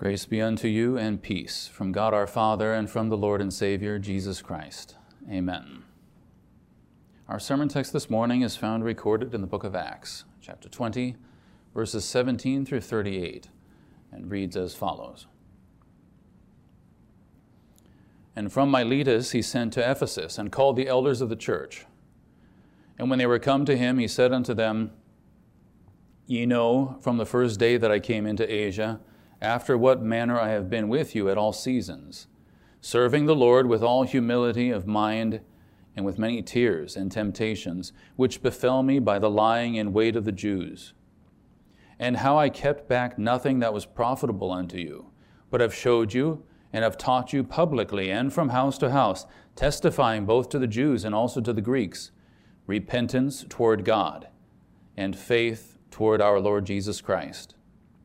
Grace be unto you and peace from God our Father and from the Lord and Savior, Jesus Christ. Amen. Our sermon text this morning is found recorded in the book of Acts, chapter 20, verses 17 through 38, and reads as follows. And from Miletus he sent to Ephesus, and called the elders of the church. And when they were come to him, he said unto them, Ye know from the first day that I came into Asia, after what manner I have been with you at all seasons, serving the Lord with all humility of mind and with many tears and temptations, which befell me by the lying in wait of the Jews. And how I kept back nothing that was profitable unto you, but have showed you and have taught you publicly and from house to house, testifying both to the Jews and also to the Greeks, repentance toward God and faith toward our Lord Jesus Christ.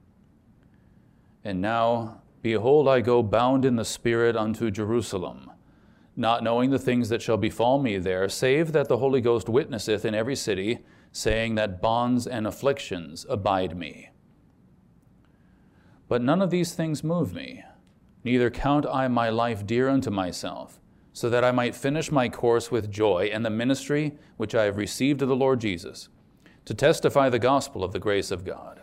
And now, behold, I go bound in the Spirit unto Jerusalem, not knowing the things that shall befall me there, save that the Holy Ghost witnesseth in every city, saying that bonds and afflictions abide me. But none of these things move me, neither count I my life dear unto myself, so that I might finish my course with joy and the ministry which I have received of the Lord Jesus, to testify the gospel of the grace of God.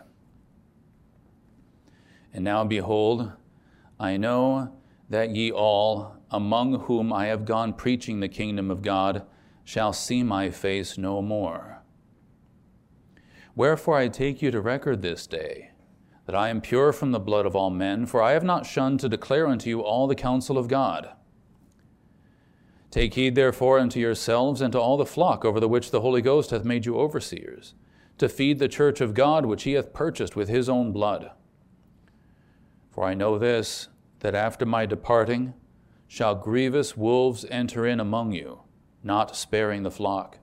And now, behold, I know that ye all, among whom I have gone preaching the kingdom of God, shall see my face no more. Wherefore I take you to record this day, that I am pure from the blood of all men, for I have not shunned to declare unto you all the counsel of God. Take heed therefore unto yourselves and to all the flock over the which the Holy Ghost hath made you overseers, to feed the church of God which he hath purchased with his own blood. For I know this, that after my departing shall grievous wolves enter in among you, not sparing the flock.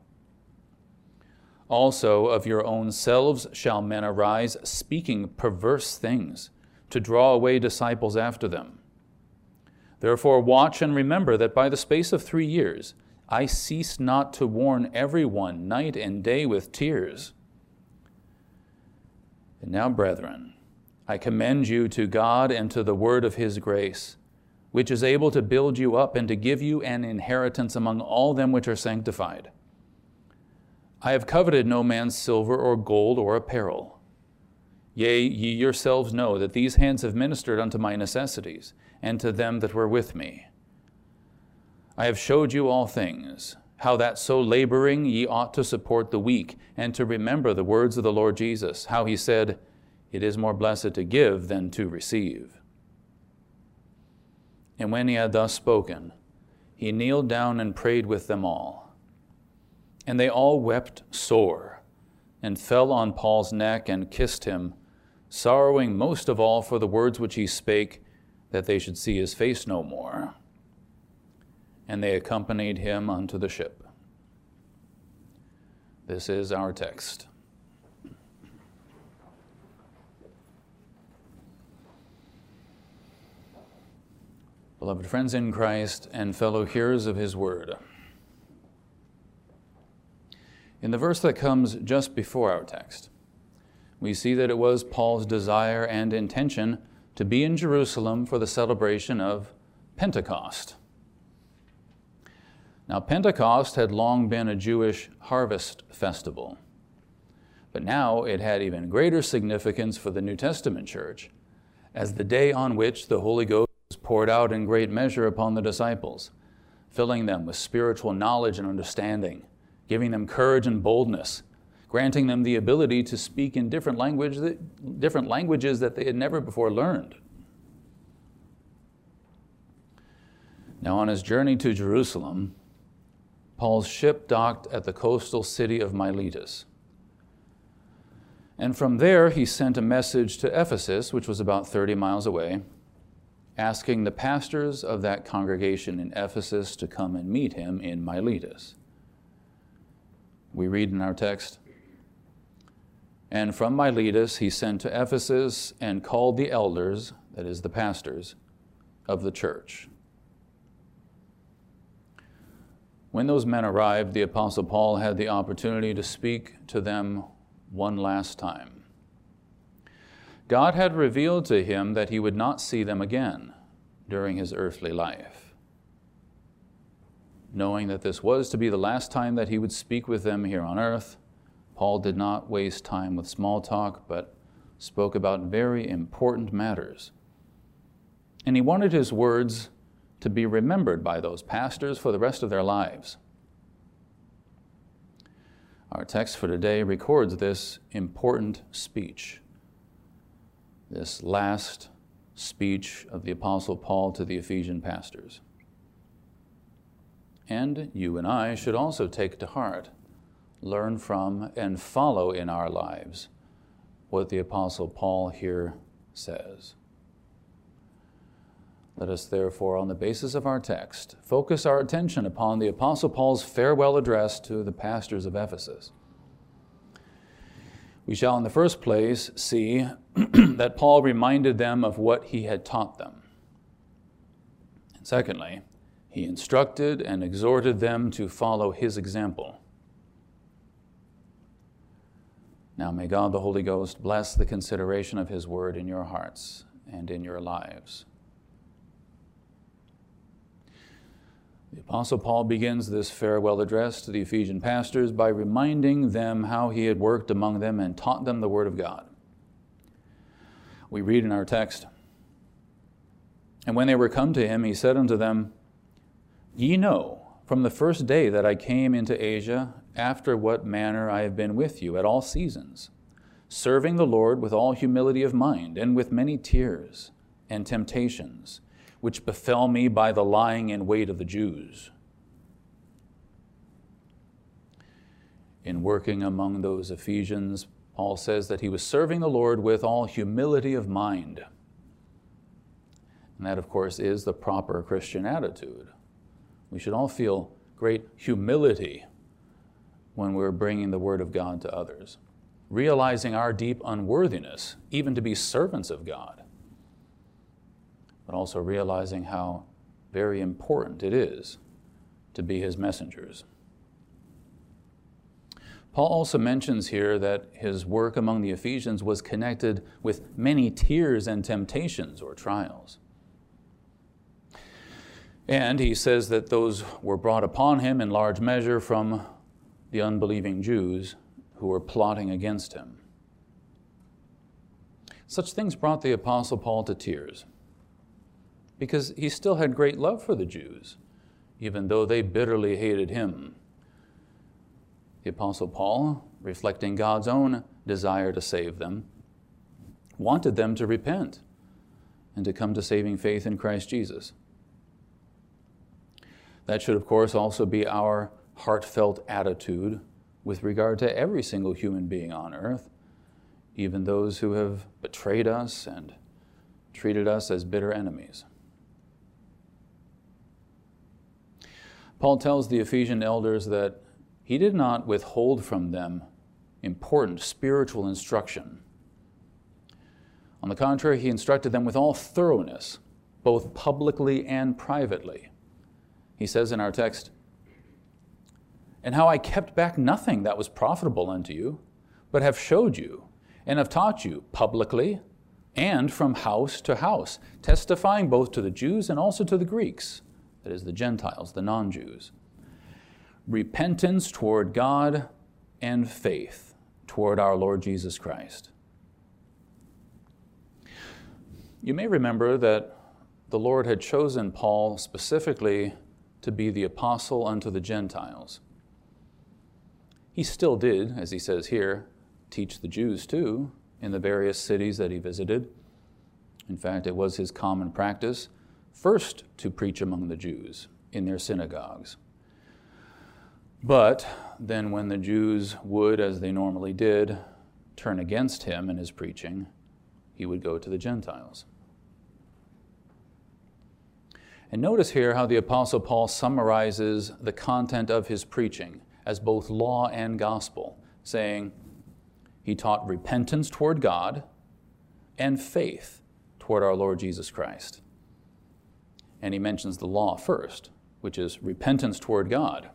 Also of your own selves shall men arise, speaking perverse things, to draw away disciples after them. Therefore watch and remember that by the space of 3 years I cease not to warn every one night and day with tears. And now, brethren, I commend you to God and to the word of his grace, which is able to build you up and to give you an inheritance among all them which are sanctified. I have coveted no man's silver or gold or apparel. Yea, ye yourselves know that these hands have ministered unto my necessities, and to them that were with me. I have showed you all things, how that so laboring ye ought to support the weak, and to remember the words of the Lord Jesus, how he said, It is more blessed to give than to receive. And when he had thus spoken, he kneeled down and prayed with them all. And they all wept sore, and fell on Paul's neck and kissed him, sorrowing most of all for the words which he spake, that they should see his face no more. And they accompanied him unto the ship. This is our text. Beloved friends in Christ and fellow hearers of his word. In the verse that comes just before our text, we see that it was Paul's desire and intention to be in Jerusalem for the celebration of Pentecost. Now, Pentecost had long been a Jewish harvest festival, but now it had even greater significance for the New Testament church as the day on which the Holy Ghost was poured out in great measure upon the disciples, filling them with spiritual knowledge and understanding, giving them courage and boldness, granting them the ability to speak in different languages that they had never before learned. Now, on his journey to Jerusalem, Paul's ship docked at the coastal city of Miletus. And from there, he sent a message to Ephesus, which was about 30 miles away, asking the pastors of that congregation in Ephesus to come and meet him in Miletus. We read in our text, And from Miletus he sent to Ephesus and called the elders, that is, the pastors, of the church. When those men arrived, the Apostle Paul had the opportunity to speak to them one last time. God had revealed to him that he would not see them again during his earthly life. Knowing that this was to be the last time that he would speak with them here on earth, Paul did not waste time with small talk, but spoke about very important matters. And he wanted his words to be remembered by those pastors for the rest of their lives. Our text for today records this important speech, this last speech of the Apostle Paul to the Ephesian pastors. And you and I should also take to heart, learn from, and follow in our lives what the Apostle Paul here says. Let us therefore, on the basis of our text, focus our attention upon the Apostle Paul's farewell address to the pastors of Ephesus. We shall in the first place see that Paul reminded them of what he had taught them. And secondly, he instructed and exhorted them to follow his example. Now may God the Holy Ghost bless the consideration of his word in your hearts and in your lives. The Apostle Paul begins this farewell address to the Ephesian pastors by reminding them how he had worked among them and taught them the Word of God. We read in our text, "And when they were come to him, he said unto them, Ye know from the first day that I came into Asia, after what manner I have been with you at all seasons, serving the Lord with all humility of mind, and with many tears and temptations, which befell me by the lying in wait of the Jews." In working among those Ephesians, Paul says that he was serving the Lord with all humility of mind. And that, of course, is the proper Christian attitude. We should all feel great humility when we're bringing the Word of God to others, realizing our deep unworthiness, even to be servants of God, but also realizing how very important it is to be his messengers. Paul also mentions here that his work among the Ephesians was connected with many tears and temptations or trials. And he says that those were brought upon him in large measure from the unbelieving Jews who were plotting against him. Such things brought the Apostle Paul to tears, because he still had great love for the Jews, even though they bitterly hated him. The Apostle Paul, reflecting God's own desire to save them, wanted them to repent and to come to saving faith in Christ Jesus. That should, of course, also be our heartfelt attitude with regard to every single human being on earth, even those who have betrayed us and treated us as bitter enemies. Paul tells the Ephesian elders that he did not withhold from them important spiritual instruction. On the contrary, he instructed them with all thoroughness, both publicly and privately. He says in our text, "And how I kept back nothing that was profitable unto you, but have showed you, and have taught you publicly and from house to house, testifying both to the Jews and also to the Greeks," that is, the Gentiles, the non-Jews, "repentance toward God and faith toward our Lord Jesus Christ." You may remember that the Lord had chosen Paul specifically to be the apostle unto the Gentiles. He still did, as he says here, teach the Jews too in the various cities that he visited. In fact, it was his common practice first to preach among the Jews in their synagogues. But then when the Jews would, as they normally did, turn against him and his preaching, he would go to the Gentiles. And notice here how the Apostle Paul summarizes the content of his preaching as both law and gospel, saying he taught repentance toward God and faith toward our Lord Jesus Christ. And he mentions the law first, which is repentance toward God.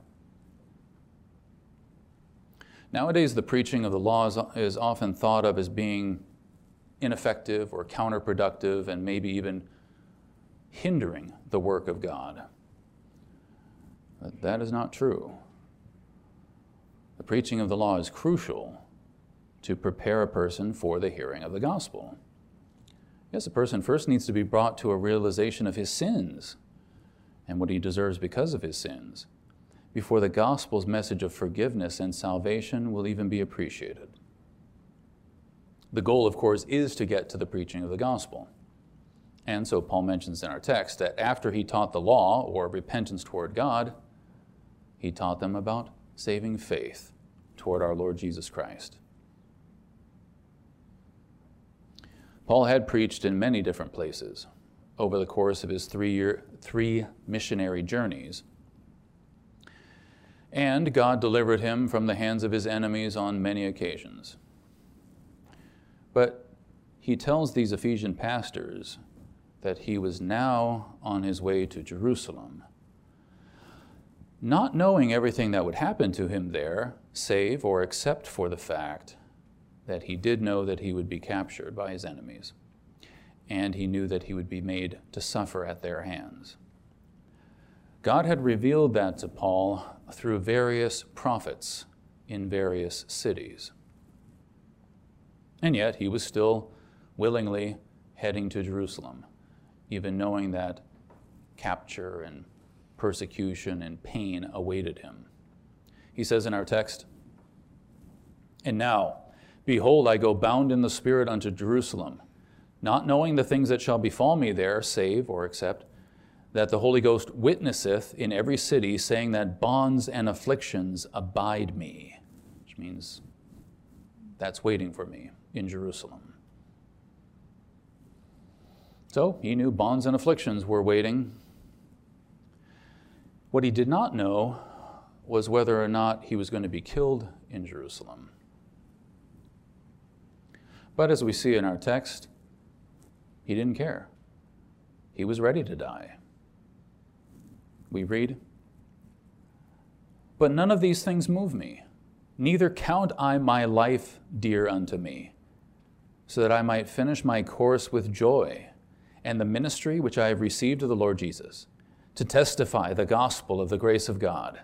Nowadays, the preaching of the law is often thought of as being ineffective or counterproductive and maybe even hindering the work of God. But that is not true. The preaching of the law is crucial to prepare a person for the hearing of the gospel. Yes, a person first needs to be brought to a realization of his sins and what he deserves because of his sins, before the gospel's message of forgiveness and salvation will even be appreciated. The goal, of course, is to get to the preaching of the gospel. And so Paul mentions in our text that after he taught the law, or repentance toward God, he taught them about saving faith toward our Lord Jesus Christ. Paul had preached in many different places over the course of his three missionary journeys. And God delivered him from the hands of his enemies on many occasions. But he tells these Ephesian pastors that he was now on his way to Jerusalem, not knowing everything that would happen to him there, save or except for the fact that he did know that he would be captured by his enemies, and he knew that he would be made to suffer at their hands. God had revealed that to Paul through various prophets in various cities. And yet he was still willingly heading to Jerusalem, even knowing that capture and persecution and pain awaited him. He says in our text, "And now, behold, I go bound in the Spirit unto Jerusalem, not knowing the things that shall befall me there, save or except that the Holy Ghost witnesseth in every city, saying that bonds and afflictions abide me," which means that's waiting for me in Jerusalem. So he knew bonds and afflictions were waiting. What he did not know was whether or not he was going to be killed in Jerusalem. But as we see in our text, he didn't care. He was ready to die. We read, "But none of these things move me, neither count I my life dear unto me, so that I might finish my course with joy, and the ministry which I have received of the Lord Jesus, to testify the gospel of the grace of God."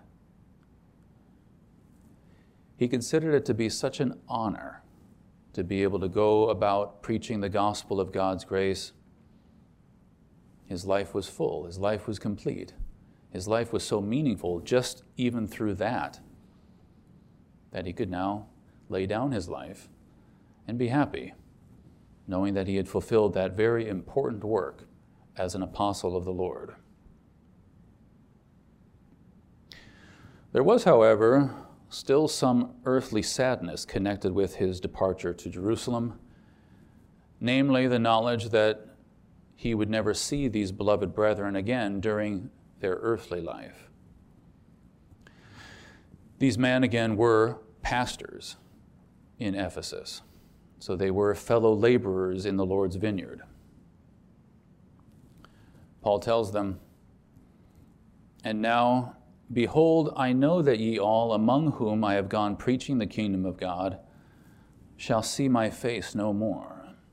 He considered it to be such an honor to be able to go about preaching the gospel of God's grace. His life was full. His life was complete. His life was so meaningful just even through that he could now lay down his life and be happy, knowing that he had fulfilled that very important work as an apostle of the Lord. There was, however, still some earthly sadness connected with his departure to Jerusalem, namely the knowledge that he would never see these beloved brethren again during their earthly life. These men, again, were pastors in Ephesus, so they were fellow laborers in the Lord's vineyard. Paul tells them, "And now, behold, I know that ye all, among whom I have gone preaching the kingdom of God, shall see my face no more."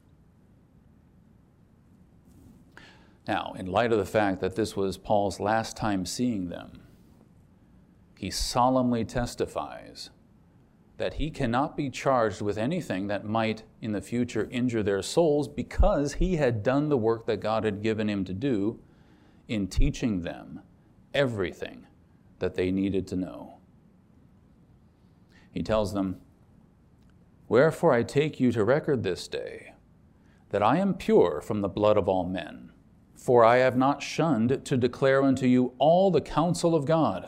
Now, in light of the fact that this was Paul's last time seeing them, he solemnly testifies that he cannot be charged with anything that might in the future injure their souls, because he had done the work that God had given him to do in teaching them everything that they needed to know. He tells them, "Wherefore I take you to record this day, that I am pure from the blood of all men. For I have not shunned to declare unto you all the counsel of God."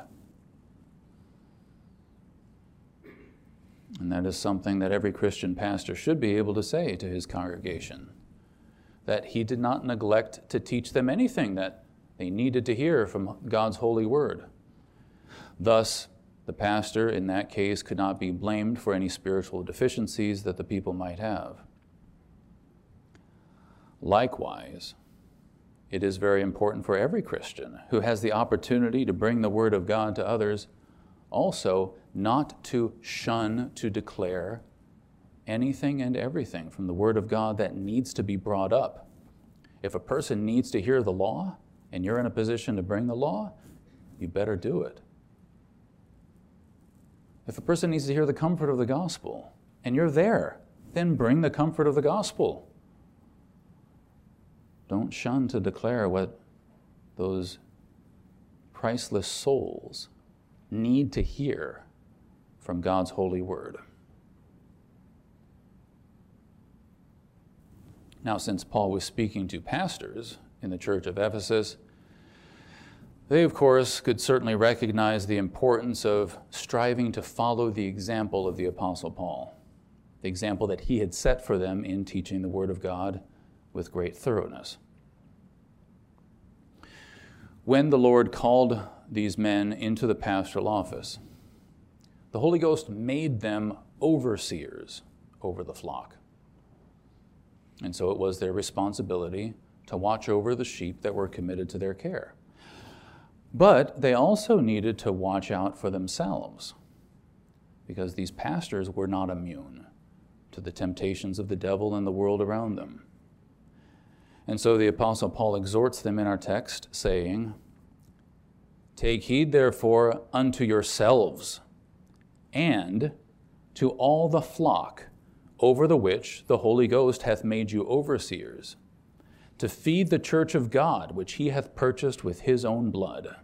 And that is something that every Christian pastor should be able to say to his congregation, that he did not neglect to teach them anything that they needed to hear from God's holy word. Thus, the pastor in that case could not be blamed for any spiritual deficiencies that the people might have. Likewise, it is very important for every Christian who has the opportunity to bring the word of God to others also not to shun to declare anything and everything from the Word of God that needs to be brought up. If a person needs to hear the law, and you're in a position to bring the law, you better do it. If a person needs to hear the comfort of the gospel, and you're there, then bring the comfort of the gospel. Don't shun to declare what those priceless souls need to hear from God's holy word. Now, since Paul was speaking to pastors in the church of Ephesus, they, of course, could certainly recognize the importance of striving to follow the example of the Apostle Paul, the example that he had set for them in teaching the Word of God with great thoroughness. When the Lord called these men into the pastoral office, the Holy Ghost made them overseers over the flock. And so it was their responsibility to watch over the sheep that were committed to their care. But they also needed to watch out for themselves, because these pastors were not immune to the temptations of the devil and the world around them. And so the Apostle Paul exhorts them in our text, saying, "Take heed, therefore, unto yourselves, and to all the flock over the which the Holy Ghost hath made you overseers, to feed the church of God, which he hath purchased with his own blood."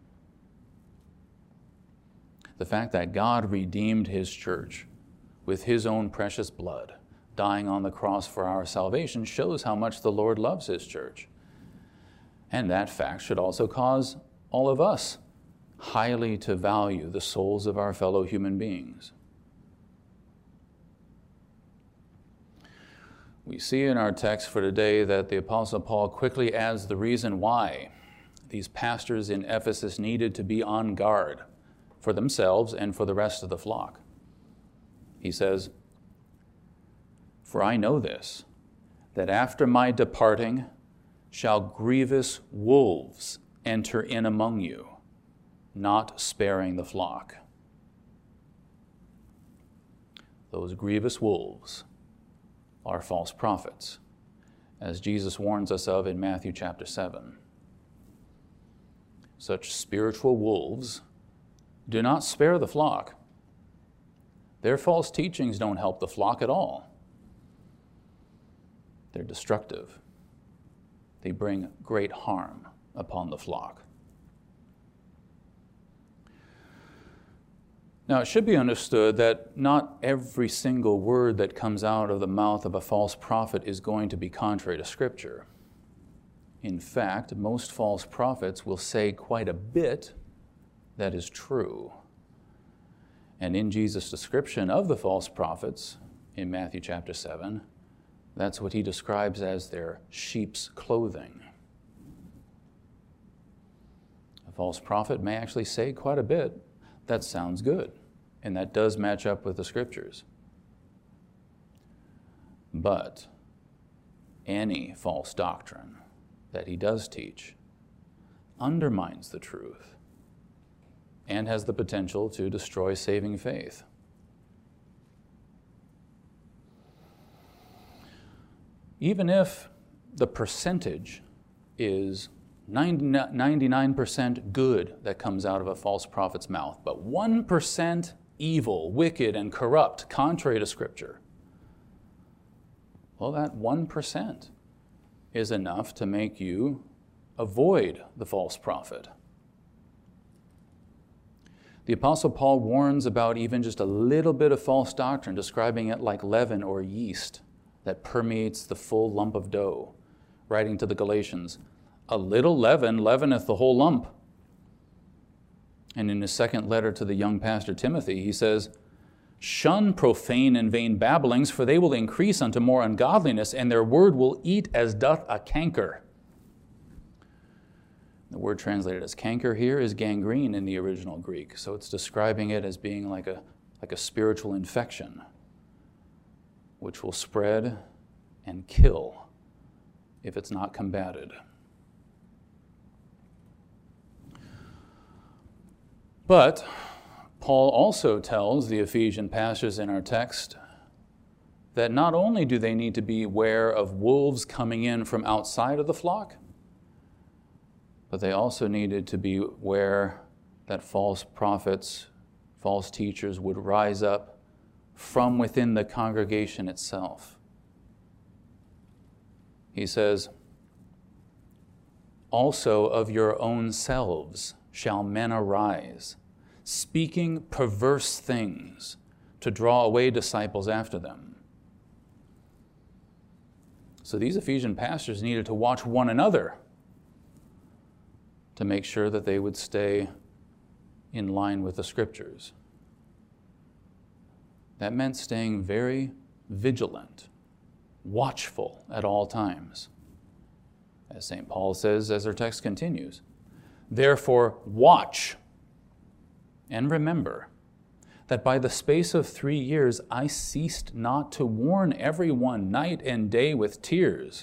The fact that God redeemed his church with his own precious blood, dying on the cross for our salvation, shows how much the Lord loves his church. And that fact should also cause all of us highly to value the souls of our fellow human beings. We see in our text for today that the Apostle Paul quickly adds the reason why these pastors in Ephesus needed to be on guard for themselves and for the rest of the flock. He says, "For I know this, that after my departing shall grievous wolves enter in among you, not sparing the flock." Those grievous wolves are false prophets, as Jesus warns us of in Matthew chapter 7. Such spiritual wolves do not spare the flock. Their false teachings don't help the flock at all. They're destructive. They bring great harm upon the flock. Now, it should be understood that not every single word that comes out of the mouth of a false prophet is going to be contrary to Scripture. In fact, most false prophets will say quite a bit that is true. And in Jesus' description of the false prophets in Matthew chapter 7, that's what he describes as their sheep's clothing. A false prophet may actually say quite a bit that sounds good, and that does match up with the Scriptures. But any false doctrine that he does teach undermines the truth and has the potential to destroy saving faith. Even if the percentage is 99% good that comes out of a false prophet's mouth, but 1% evil, wicked, and corrupt, contrary to Scripture, well, that 1% is enough to make you avoid the false prophet. The Apostle Paul warns about even just a little bit of false doctrine, describing it like leaven or yeast that permeates the full lump of dough, writing to the Galatians, "A little leaven leaveneth the whole lump." And in his second letter to the young pastor Timothy, he says, "Shun profane and vain babblings, for they will increase unto more ungodliness, and their word will eat as doth a canker." The word translated as canker here is gangrene in the original Greek, so it's describing it as being like a spiritual infection, which will spread and kill if it's not combated. But Paul also tells the Ephesian pastors in our text that not only do they need to be aware of wolves coming in from outside of the flock, but they also needed to be aware that false prophets, false teachers would rise up from within the congregation itself. He says, "Also of your own selves shall men arise, speaking perverse things to draw away disciples after them." So these Ephesian pastors needed to watch one another to make sure that they would stay in line with the Scriptures. That meant staying very vigilant, watchful at all times. As St. Paul says as our text continues, "Therefore watch and remember that by the space of 3 years I ceased not to warn everyone night and day with tears."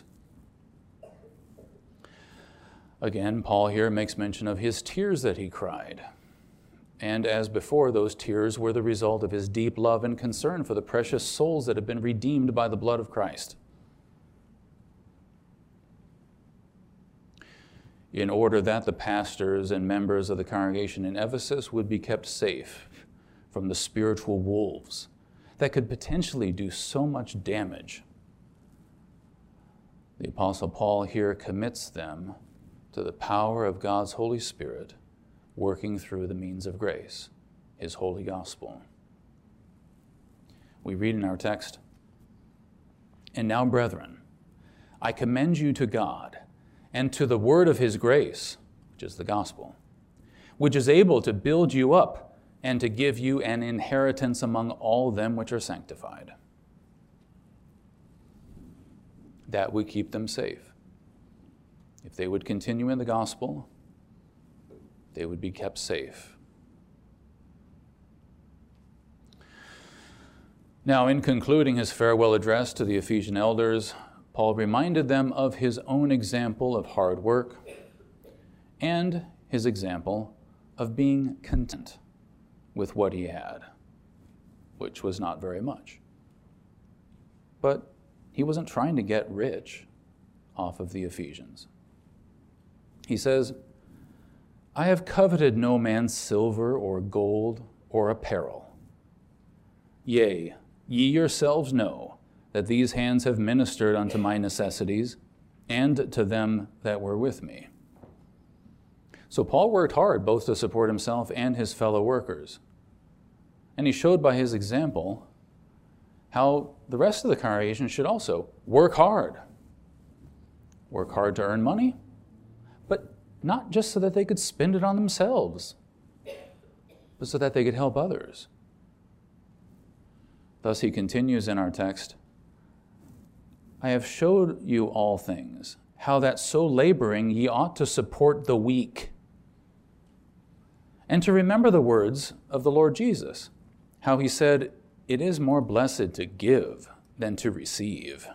Again, Paul here makes mention of his tears that he cried. And as before, those tears were the result of his deep love and concern for the precious souls that have been redeemed by the blood of Christ. In order that the pastors and members of the congregation in Ephesus would be kept safe from the spiritual wolves that could potentially do so much damage, the Apostle Paul here commits them to the power of God's Holy Spirit working through the means of grace, his holy gospel. We read in our text, "And now, brethren, I commend you to God and to the word of his grace," which is the gospel, "which is able to build you up and to give you an inheritance among all them which are sanctified." That would keep them safe. If they would continue in the gospel, they would be kept safe. Now, in concluding his farewell address to the Ephesian elders, Paul reminded them of his own example of hard work and his example of being content with what he had, which was not very much. But he wasn't trying to get rich off of the Ephesians. He says, "I have coveted no man's silver or gold or apparel. Yea, ye yourselves know that these hands have ministered unto my necessities and to them that were with me." So Paul worked hard both to support himself and his fellow workers. And he showed by his example how the rest of the congregation should also work hard. Work hard to earn money, but not just so that they could spend it on themselves, but so that they could help others. Thus he continues in our text, "I have showed you all things, how that so laboring ye ought to support the weak, and to remember the words of the Lord Jesus, how he said, it is more blessed to give than to receive."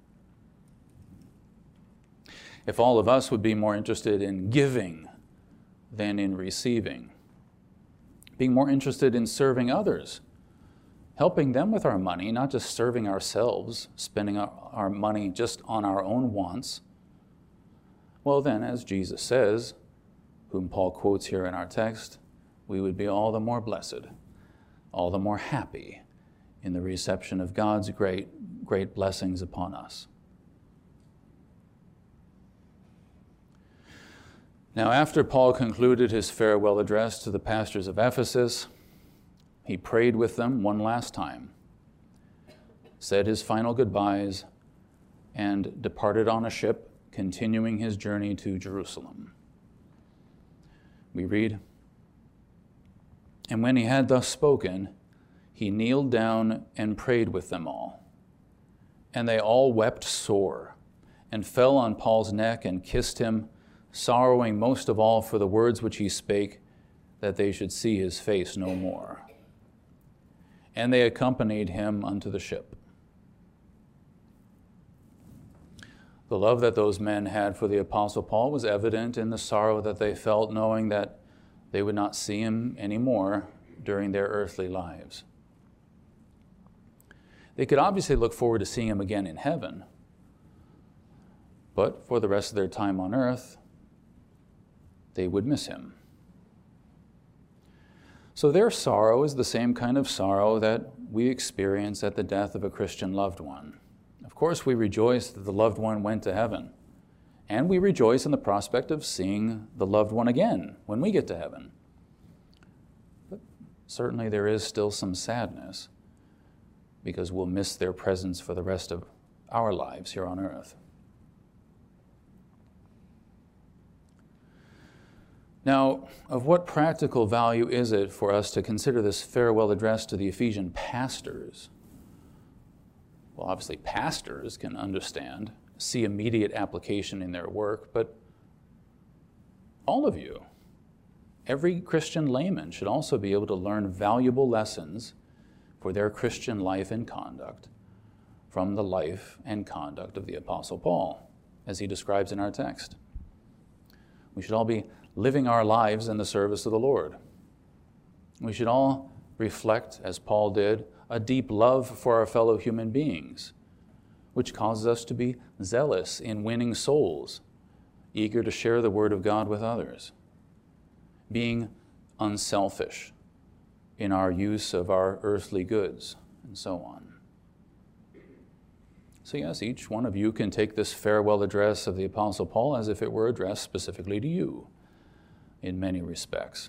If all of us would be more interested in giving than in receiving, being more interested in serving others, helping them with our money, not just serving ourselves, spending our money just on our own wants, well then, as Jesus says, whom Paul quotes here in our text, we would be all the more blessed, all the more happy in the reception of God's great blessings upon us. Now, after Paul concluded his farewell address to the pastors of Ephesus, he prayed with them one last time, said his final goodbyes, and departed on a ship, continuing his journey to Jerusalem. We read, "And when he had thus spoken, he kneeled down and prayed with them all. And they all wept sore, and fell on Paul's neck and kissed him, sorrowing most of all for the words which he spake, that they should see his face no more. And they accompanied him unto the ship." The love that those men had for the Apostle Paul was evident in the sorrow that they felt, knowing that they would not see him anymore during their earthly lives. They could obviously look forward to seeing him again in heaven, but for the rest of their time on earth, they would miss him. So their sorrow is the same kind of sorrow that we experience at the death of a Christian loved one. Of course, we rejoice that the loved one went to heaven, and we rejoice in the prospect of seeing the loved one again when we get to heaven. But certainly there is still some sadness because we'll miss their presence for the rest of our lives here on earth. Now, of what practical value is it for us to consider this farewell address to the Ephesian pastors? Well, obviously pastors can understand, see immediate application in their work, but all of you, every Christian layman should also be able to learn valuable lessons for their Christian life and conduct from the life and conduct of the Apostle Paul, as he describes in our text. We should all be living our lives in the service of the Lord. We should all reflect, as Paul did, a deep love for our fellow human beings, which causes us to be zealous in winning souls, eager to share the word of God with others, being unselfish in our use of our earthly goods, and so on. So yes, each one of you can take this farewell address of the Apostle Paul as if it were addressed specifically to you in many respects.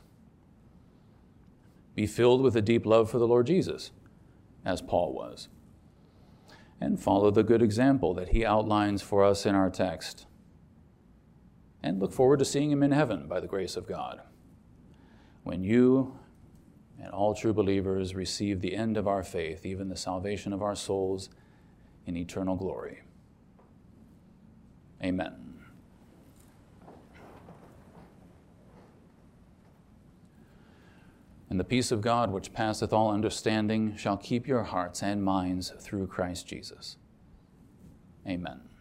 Be filled with a deep love for the Lord Jesus, as Paul was, and follow the good example that he outlines for us in our text, and look forward to seeing him in heaven by the grace of God, when you and all true believers receive the end of our faith, even the salvation of our souls in eternal glory. Amen. And the peace of God, which passeth all understanding, shall keep your hearts and minds through Christ Jesus. Amen.